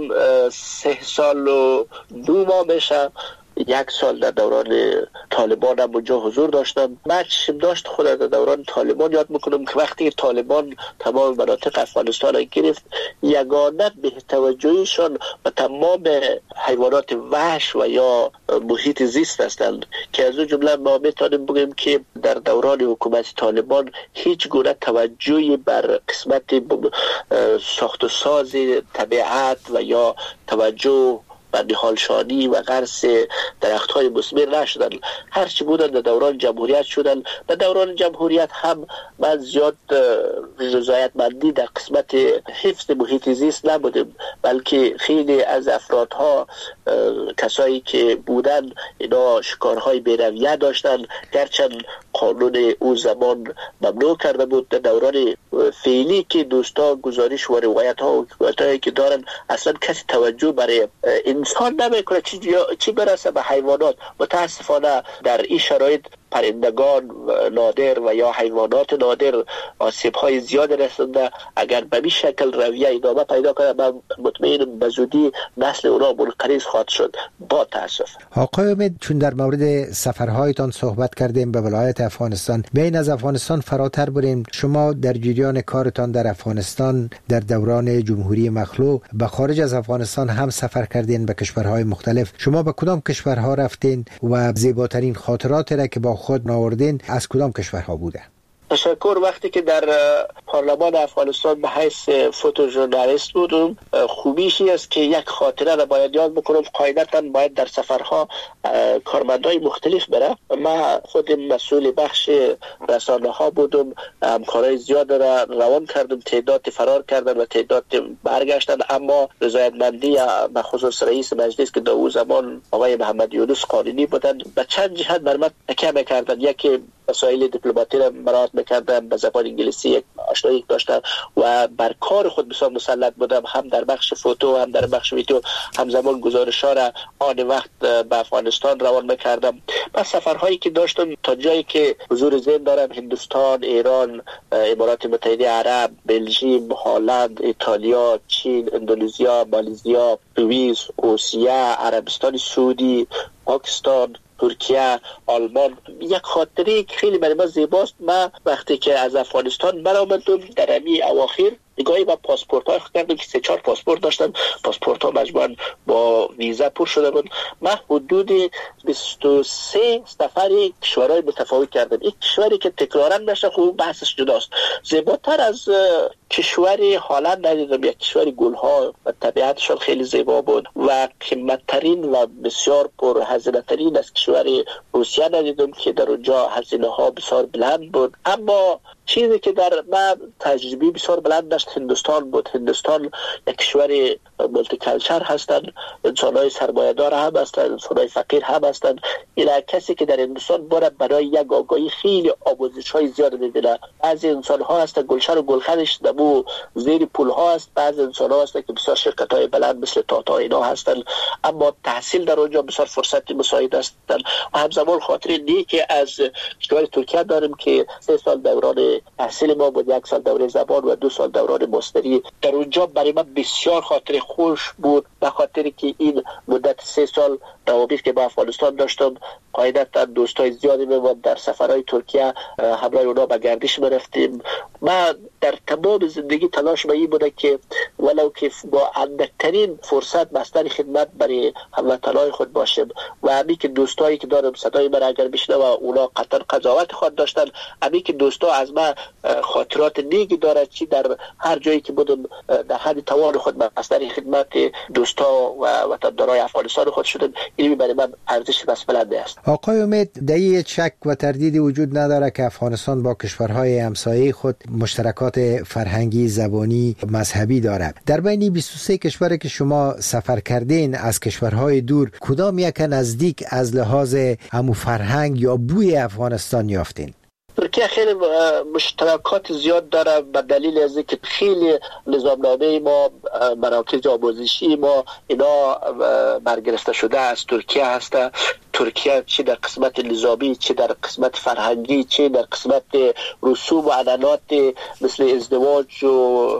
Speaker 19: سه سال و دو ماه میشه، یک سال در دوران طالبان هم اونجا حضور داشتم. من چشم داشت خود در دوران طالبان یاد میکنم که وقتی طالبان تمام مناطق افغانستان را گرفت، یگانه به توجهشان و تمام حیوانات وحش و یا محیط زیست هستند که از اون جمله ما میتونیم بگیم که در دوران حکومت طالبان هیچ گونه توجهی بر قسمت ساخت و ساز طبیعت و یا توجه و نهالشانی و غرس درخت های مثمر نشدن. هرچی بودن در دوران جمهوریت شدن. در دوران جمهوریت هم من زیاد رضایتمندی در قسمت حفظ محیط زیست نبودیم، بلکه خیلی از افرادها کسایی که بودن اینا شکارهای بی‌رویه داشتن، گرچه قانون او زمان ممنوع کرده بود. در دوران فعلی که دوستا گزارش و روایت ها و حکایت که دارن اصلا کسی توجه برای انسان نمیکنه، چی, چی برسه به حیوانات. متاسفانه در این شرایط پرندگان نادر و یا حیوانات نادر آسیب های زیاد رسنده. اگر به این شکل رویه ادامه پیدا کنه من مطمئنم به زودی نسل اونا منقرض خواهد شد. با تاسف.
Speaker 14: آقای امید، چون در مورد سفرهایتان صحبت کردیم به ولایت افغانستان، بین از افغانستان فراتر بریم. شما در جریان کارتان در افغانستان در دوران جمهوری مخلوع به خارج از افغانستان هم سفر کردین به کشورهای مختلف. شما به کدام کشورها رفتین و زیباترین خاطرات را که با خود ناوردین از کدام کشورها بوده؟
Speaker 19: تشکر. وقتی که در پارلمان افغانستان به حیث فوتو ژورنالیست بودم، خوبیشی است که یک خاطره را باید یاد بکنم. قاعدتاً باید در سفرها کارمندای مختلف بره. من خودم مسئول بخش رسانه ها بودم، همکارای زیاد را روان کردم، تعداد فرار کردن و تعداد برگشتن، اما رضایتمندی بخصوص رئیس مجلس که در اون زمان آقای محمد یونس قانونی بودن به چند جهت بر من تکیه می‌کردن. یکی مسائل دیپلماتی را مراعات می‌کردم، به زبان انگلیسی یک آشنایی داشتم و بر کار خود بسیار مسلط بودم، هم در بخش فوتو هم در بخش ویدیو، همزمان گزارش‌ها را آن وقت به افغانستان روان می‌کردم. پس سفرهایی که داشتم تا جایی که حضور ذهن دارم، هندوستان، ایران، امارات متحده عرب، بلژیم، هلند، ایتالیا، چین، اندونزیا، مالزیا، سوئیس، روسیه، عربستان سعودی، پاکستان، ترکیه، آلمان. یک خاطره که خیلی برای من زیباست، من وقتی که از افغانستان برآمدم در امی اواخر نگاهی به پاسپورت های کردم که سه چهار پاسپورت داشتن، پاسپورت ها مجموعاً با ویزا پر شده بود. من حدود بیست و سه سفر کشورهای متفاوت کردم. این کشوری که تکرارا نشه خوب بحثش جداست. زیباتر از کشوری هلند ندیدم. یک کشوری گلها و طبیعتشان خیلی زیبا بود و قیمتترین و بسیار پر هزینه ترین از کشوری روسیه ندیدم که در اونجا هزینه ها بسیار بلند بود. اما چیزی که در من تجربه بسیار بلند داشت هندوستان بود. هندوستان یک کشور مولتی کالچر هستند، انسان‌های سرمایه‌دار هم هستند، انسان‌های فقیر هم هستند. این کسی که در هندوستان باید برای یک آگاهی خیلی آموزش‌های زیاد می‌بینه. بعضی انسان‌ها هستند گلشن و گلخنش دمو زیر پول‌ها است، بعضی انسان‌ها هستند که بسیار شرکت‌های بلند مثل تاتا اینا هستند، اما تحصیل در اونجا بسیار فرصت مساعد هستند. و همزمان خاطر نیکی از کشور ترکیه داریم که سه سال دوران تحصیل ما بود، یک سال دوره زبان و دو سال دوران ماستری. در اونجا برای من بسیار خاطر خوش بود، به خاطر که این مدت سه سال روابط که با افغانستان داشتم، قاعدتا دوستای زیادی می‌بود. در سفرهای ترکیه همراه اونا به گردش می‌رفتیم. من در تمام زندگی تلاش به این بوده که ولو که با اندکترین فرصت بستر خدمت برای هموطنان خود باشم و همین که دوستایی که دارم صدای من اگر بشنوه اونا قطعا قضاوت خود داشتن، همین که دوستا از من خاطرات نیکی دارد، چی در هر جایی که بودم در حد توان خود بستر خدمت دوستا و وطندارای افغانستان خود شدم. این برای من ارزش بس بلنده است.
Speaker 14: آقای امید، دایی شک و تردیدی وجود نداره که افغانستان با کشورهای همسایه خود مشترکات فرهنگی، زبانی، مذهبی داره. در بین بیست و سه کشوری که شما سفر کردین از کشورهای دور، کدام یک نزدیک از لحاظ همو فرهنگ یا بوی افغانستان یافتین؟
Speaker 19: ترکیه خیلی مشترکات زیاد داره به دلیل از اینکه خیلی نظامنامه ما، مراکز آموزشی ما اینا برگرفته شده از ترکیه هست. ترکیه چه در قسمت نظامی، چه در قسمت فرهنگی، چه در قسمت رسوم و عنعنات مثل ازدواج و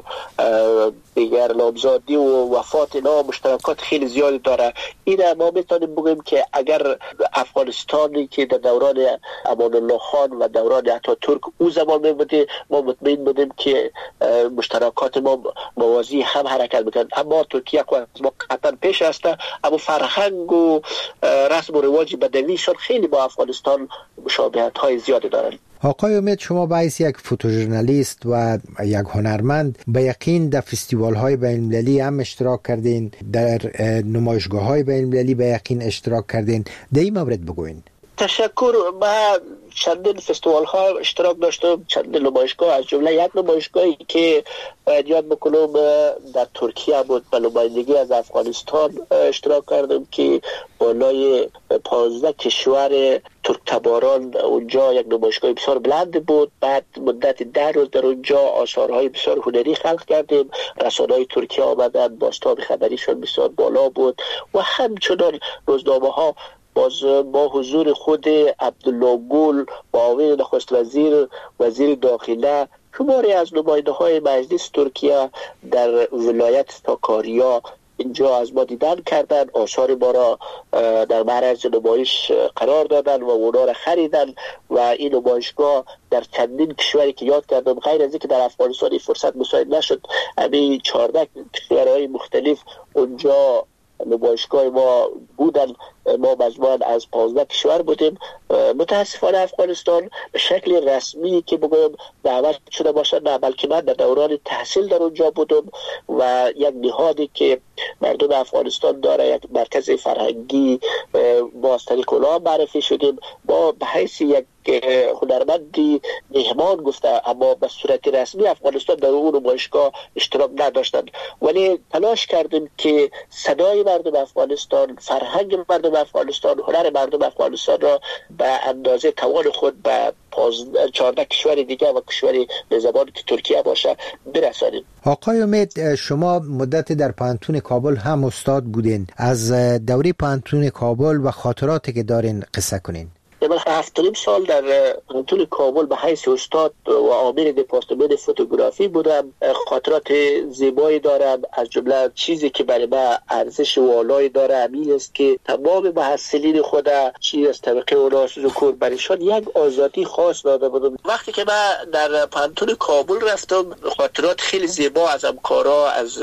Speaker 19: دیگر نامزادی و وفات اینا مشترکات خیلی زیادی داره. این ما میتونیم بگیم که اگر افغانستانی که در دوران امان الله خان و دوران اتاتورک او زمان میبوده، ما مطمئن بودیم که مشترکات ما موازی هم حرکت میکنند. اما ترکیه از ما قطعا پیش هسته، اما فرهنگ و رسم و رواج بدویشان خیلی با افغانستان مشابهت های زیادی دارند.
Speaker 14: آقای امید، شما به حیث یک فوتوژورنالیست و یک هنرمند به یقین در فستیوال های بین المللی هم اشتراک کردین، در نمایشگاه های بین المللی به یقین اشتراک کردین. در این مورد بگوین.
Speaker 19: تشکر. من چندین فستیوال ها اشتراک داشتم، چندین نمایشگاه، از جمله یک نمایشگاهی که باید یاد بکنم در ترکیه بود، به نمایندگی از افغانستان اشتراک کردم که بالای پانزده کشور ترک تباران اونجا یک نمایشگاه بسیار بلند بود. بعد مدت ده روز در اونجا آثارهای بسیار هنری خلق کردیم. رسانه‌های ترکیه آمدن، بازتاب خبریشون بسیار بالا بود و همچنان روزنامه ها باز با حضور خود عبدالله گل، معاون نخست وزیر، وزیر داخله، شماری از نماینده های مجلس ترکیه در ولایت ساکاریا اینجا از ما دیدن کردن، آثار ما را در معرض نمایش قرار دادن و اونا را خریدن و این نمایشگاه در چندین کشوری که یاد کردم، غیر از اینکه در افغانستان فرصت مساعد نشد، همین چهارده کشورهای مختلف اونجا نمایشگاه ما بودن. ما مجموعاً از پانزده کشور بودیم. متاسفانه افغانستان به شکل رسمی که بگویم دعوت شده باشد نه، بلکه من در دوران تحصیل در اونجا بودم و یک نهادی که مردم افغانستان داره، یک مرکز فرهنگی، با از طریق اونها معرفی شدیم. ما به حیث یک هنرمندی مهمان گفته، اما به صورت رسمی افغانستان در اون نمایشگاه اشتراک نداشتند، ولی تلاش کردیم که صدای مردم افغانستان، فرهنگ مردم افغانستان، هنر مردم افغانستان را به اندازه توان خود به چهارده کشور دیگه و کشوری به زبان که ترکیه باشه برسانیم.
Speaker 14: آقای امید، شما مدت در پانتون کابل هم استاد بودین، از دوره پانتون کابل و خاطراتی که دارین قصه کنین.
Speaker 19: من هفتم سال در پانتون کابل به حیث استاد و عامل دپارتمان فوتوگرافی بودم. خاطرات زیبایی دارم، از جمله چیزی که برای من ارزش والایی داره همین است که تمام محصلین خود چی از طبقه اونا ذکور برایشان یک آزادی خاص داده بودم. وقتی که من در پانتون کابل رفتم خاطرات خیلی زیبا از همکارا، از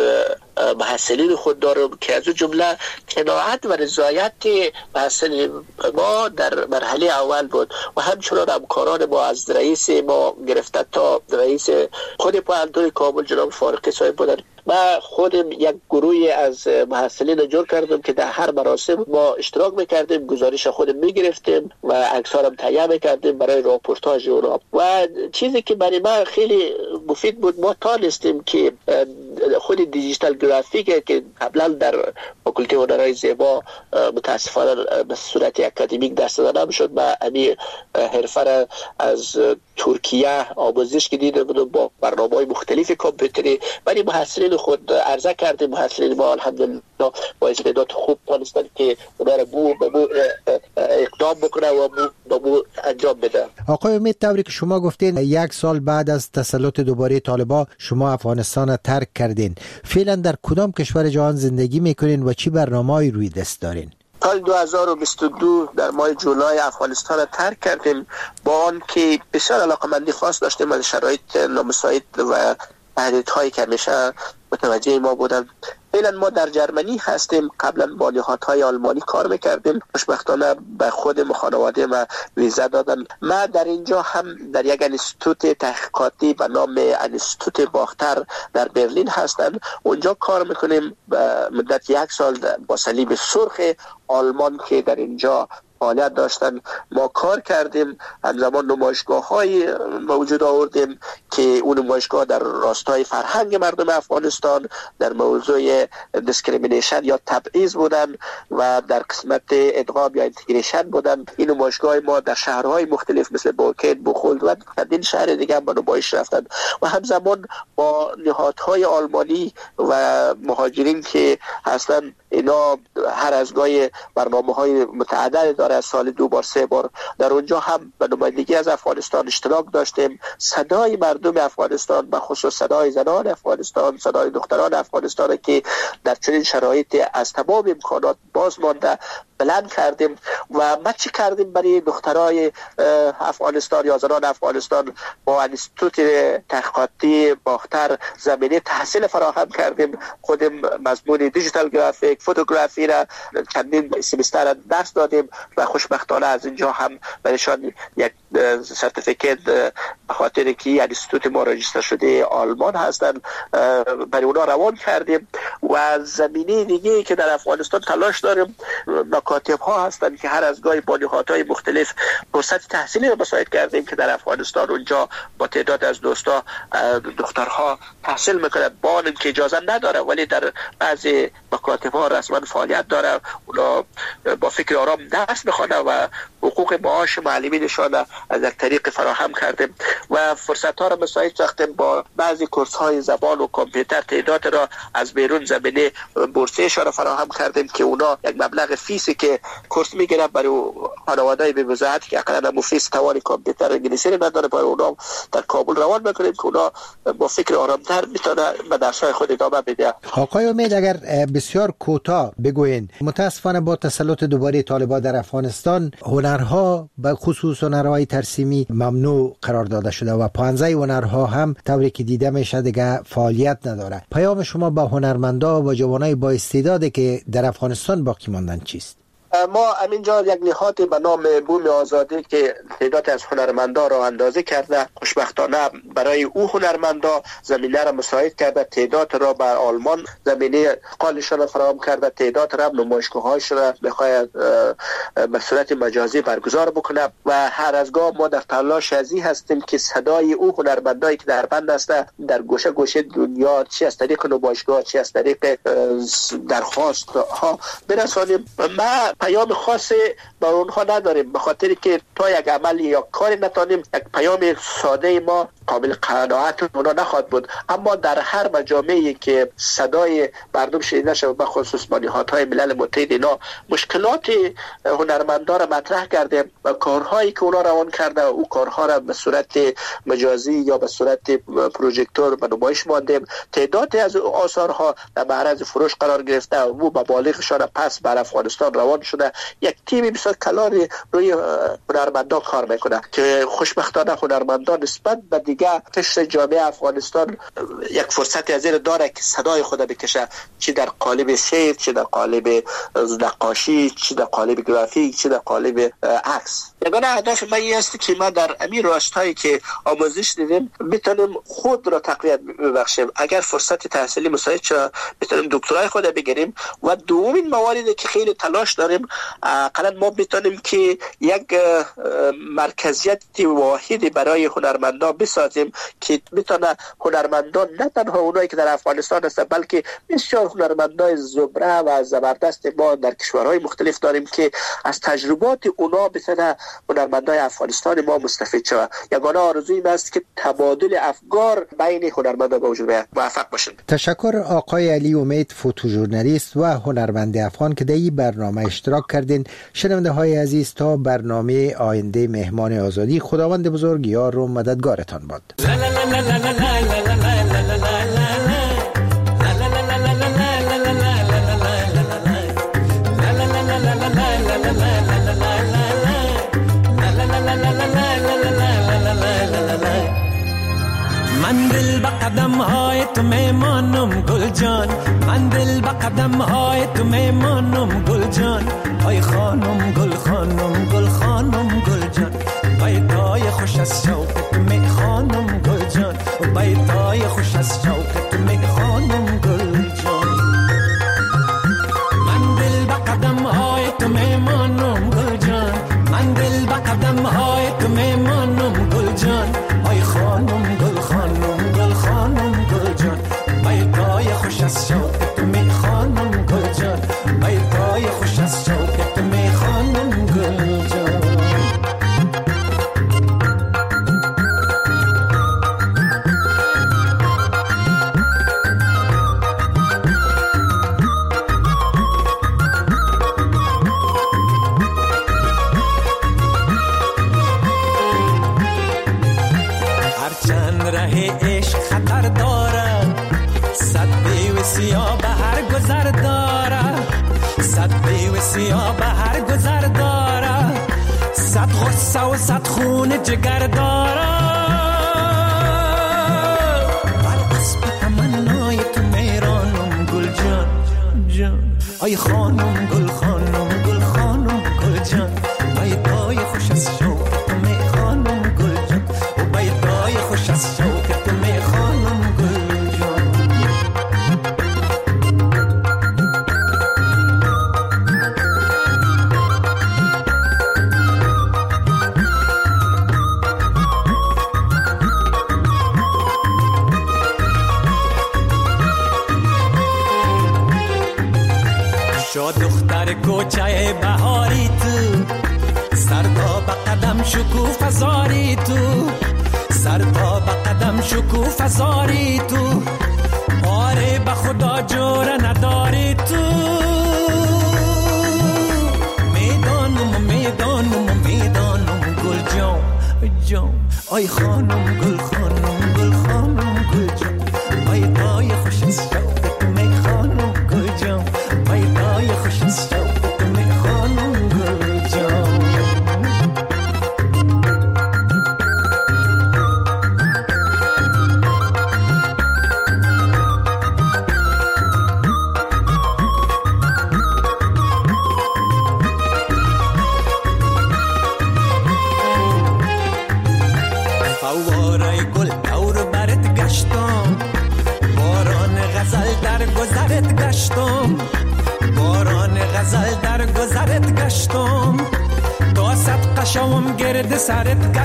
Speaker 19: محصلین خود دارم که از جمله قناعت و رضایت محصلین ما در مرحله اول بود و همچنان همکاران ما از رئیس ما گرفته تا رئیس خود پانتون کابل جناب فارقی صاحب بودن. من خودم یک گروهی از محصلین جور کردم که در هر مراسم ما اشتراک میکردیم، گزارش خودم میگرفتیم و عکسارم تهیه میکردیم برای راپورتاژ اونا. و چیزی که برای من خیلی مفید بود، ما تانستیم که خود دیجیتال گرافیک که قبلا در فاکولته هنرهای زیبا متاسفانه به صورت اکادمیک دست داده نمیشد، ما همین حرفه از ترکیه آموزش که دیده بودم با برنامه‌های مختلف کامپیوتری، ولی محصلین خود عرضه کردیم. محصلین ما الحمدلله با استعداد خوب تونستن که اونا رو بو بو اقدام بکنه و بو بو انجام بده.
Speaker 14: آقای امید، طوری که شما گفتین یک سال بعد از تسلط دوباره طالبان شما افغانستان را ترک کردین، فعلا در کدام کشور جهان زندگی میکنین و چی برنامه‌ای روی دست دارین؟
Speaker 19: سال دو هزار و بیست و دو در ماه جولای افغانستان را ترک کردیم، با آن که بسیار علاقمندی خاص داشتیم از شرایط نامساعد و تهدیدهایی که همیشه متوجه ما بودن. فعلا ما در جرمنی هستیم، قبلا با نهادهای آلمانی کار میکردیم، خوشبختانه به خود خانواده ما ویزا دادن. ما در اینجا هم در یک انستیتوت تحقیقاتی به نام انستیتوت باختر در برلین هستن، اونجا کار میکنیم به مدت یک سال با صلیب سرخ آلمان که در اینجا فعالیت داشتن ما کار کردیم. همزمان نمایشگاه های موجود آوردیم که اون نمایشگاه در راستای فرهنگ مردم افغانستان در موضوع دیسکریمینیشن یا تبعیض بودن و در قسمت ادغام یا اینتگریشن بودن. این نمایشگاه ما در شهرهای مختلف مثل بوکیت، بخولد و چندین شهر دیگه هم با نمایش رفتن و همزمان با نهادهای آلمانی و مهاجرین که هستن. اینا هر از گاهی برنامه‌های متعدد داره، از سال دو بار سه بار در اونجا هم به نمایندگی از افغانستان اشتراک داشتیم. صدای مردم افغانستان، به خصوص صدای زنان افغانستان، صدای دختران افغانستان که در چنین شرایط از تمام امکانات باز مانده بلند کردیم. و ما چی کردیم برای دخترای افغانستان یا زنان افغانستان؟ با انستیتوت تحقیقاتی باختر زمینه تحصیل فراهم کردیم. خودم مضمون دیجیتال گرافیک، فوتوگرافی را چندین سمستر درس دادیم و خوشبختانه از اینجا هم برایشان یک سرتیفیکت به خاطر که انستیتوت ما راجستر شده آلمان هستن برای اونا روان کردیم. و زمینه دیگه که در افغانستان تلاش داریم، مکاتب ها هستن که هر از گاهی با نهادهای مختلف فرصت تحصیلی رو مساعد کردیم که در افغانستان اونجا با تعداد از دوستا دخترها تحصیل میکنن، با اینکه اجازه نداره ولی در بعضی مکاتب ها رسما فعالیت داره. اونا با فکر آرام درس میخوانه و حقوق معاش معلمینشان از یک طریق فراهم کردیم و فرصت ها رو مساعد ساختیم. با بعضی کورس های زبان و کامپیوتر تعداد را از بیرون زمینه بورسیه‌شان فراهم کردیم که اونا یک مبلغ فیسی که کورس میگیرن برای خانواده‌ای به وضاحت که اقلا مفیس توان کامپیوتر انگلیسی نداره، برای اونا در کابل روان میکنیم که اونا با فکر آرامتر میتونه به درس‌های خود ادامه بده.
Speaker 14: آقای امید، اگر بسیار کوتاه بگوین، متاسفانه با تسلط دوباره طالبان در افغانستان هنرها به خصوص هنرهای ترسیمی ممنوع قرار داده شده و پانزده هنرها هم طوری که دیده میشه دیگه فعالیت نداره. پیام شما با هنرمندا و جوانای با استعدادی که در افغانستان باقی ماندن چیست؟
Speaker 19: ما همینجا یک نهاد به نام بوم آزادی که تعداد از هنرمندا را اندازه کرده، خوشبختانه برای او هنرمندا زمینه را مساعد کرده، تعداد را بر آلمان زمینه قالشان را فراهم کرده، تعداد را نمایشگاه‌هاش را بخواهد به صورت مجازی برگزار بکنه و هر از گاه ما در تلاش ازی هستیم که صدای او هنرمندایی که در بند هسته در گوشه گوشه دنیا، چی از طریق نمایشگاه، چی از طریق درخواست ها برسانیم. ما پیام خاصی به اونها نداریم، به خاطر که تا یک عمل یا کاری نتانیم یک پیام ساده ما قابل قناعت اونا نخواهد بود. اما در هر مجامعی که صدای مردم شنیده شود، به خصوص با نهادهای ملل متحد، اینا مشکلات هنرمندان را مطرح کرده و کارهایی که اونا روان کرده او کارها را به صورت مجازی یا به صورت پروژکتور به نمایش ماندیم. تعداد از آثارها در معرض فروش قرار گرفته و مبالغشان پس بر افغانستان روان شده. یک تیم بسیار کلانی روی هنرمندان کار میکنه که خوشبختانه هنرمندان نسبت به دیگه قشر جامعه افغانستان یک فرصت از این داره که صدای خود بکشه، چی در قالب شعر، چی در قالب نقاشی، چی در قالب گرافیک، چی در قالب عکس. یگانه هدف من این است که ما در امیر راستایی که آموزش دیدیم بتونیم خود را تقویت ببخشیم. اگر فرصت تحصیلی مساعد شد بتونیم دکترای خود بگیریم و دومین مواردی که خیلی تلاش داریم حداقل ما بتونیم که یک مرکزیت واحدی برای هنرمندان بسازیم که بتونه هنرمندان نه تنها اونایی که در افغانستان هستند بلکه بسیار هنرمندان زبره و زبردست ما در کشورهای مختلف داریم که از تجربات اونا بتونه هنرمندان افغانستان ما مستفید شود. یگانه آرزوی من است که تبادل افکار بین هنرمندان به وجود بیاید. موفق باشید.
Speaker 14: تشکر آقای علی امید، فوتوژورنالیست و هنرمند افغان که در این برنامه اشتراک کردین. شنونده های عزیز، تا برنامه آینده مهمان آزادی، خداوند بزرگ یار و مددگارتان باد.
Speaker 20: من دل با قدم های تو میمانم گل جان، من دل با قدم های تو میمانم گل جان. ای خانم گل خانم گل خانم گل جان، بیتای خوش از شوق تو می خانم گل جان، بیتای خوش از شوق تو می خانم گل جان. من دل با قدم های تو میمانم گل جان، من دل با قدم های تو میمانم گل جان. ای خانم گل خانم گل خانم گل جان، بیتای خوش از شوق تو می خانم گل جان، بیتای خوش از شوق تو می خانم گل جان. سیاه به هر گذر داره، صد بیو سیاه به هر گذر داره، صد غصه و صد خون جگر داره. بر اسب تمنای تو میرانم گل جان جان، ای خانم گل خانم گل خانم گل جان، بیتای خوش از شوق تو می خانم گل جان، و بیتای خوش از شوق تو می خانم گل جان. دختر کوچه بهاری تو، سر تا به قدم شکوفه زاری تو، سر تا به قدم شکوفه زاری تو، آره به خدا جور نداری تو. میدانم میدانم میدانم گل جان جان، ای خانم گل خانم گل خانم گل جان، بیتای خوش از شوق تو می خانم گل جان، بیتای خوش از شوق تو می خانم گل جان. گشتم، باران غزل در گذرت گشتم، تا صد قشم گرد سرت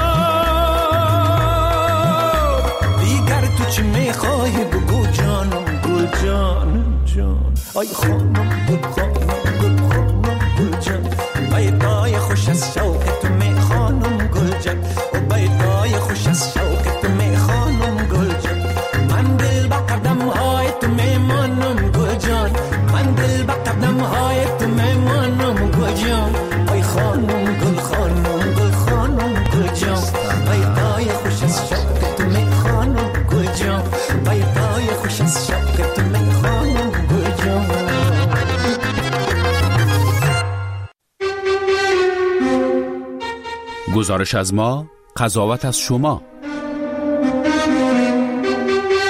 Speaker 20: گشتم. دیگر تو چی میخوای بگو جانم گل جان جان، آی خانم گل خانم گل خانم گل جان، بیدای خوش از شوق تو می خانم گل جان، و بیدای خوش از شوق تو می خانم گل جان. من دل با قدم های تو می مانم گل جان، من دل با قدم های تو می مانم گل جان، آی خانم گل خانم گل خانم گل جان، بیدای خوش از شوق تو می خانم گل جان، بیدای خوش از شوق تو می خانم گل جان.
Speaker 5: گزارش از ما، قضاوت از شما.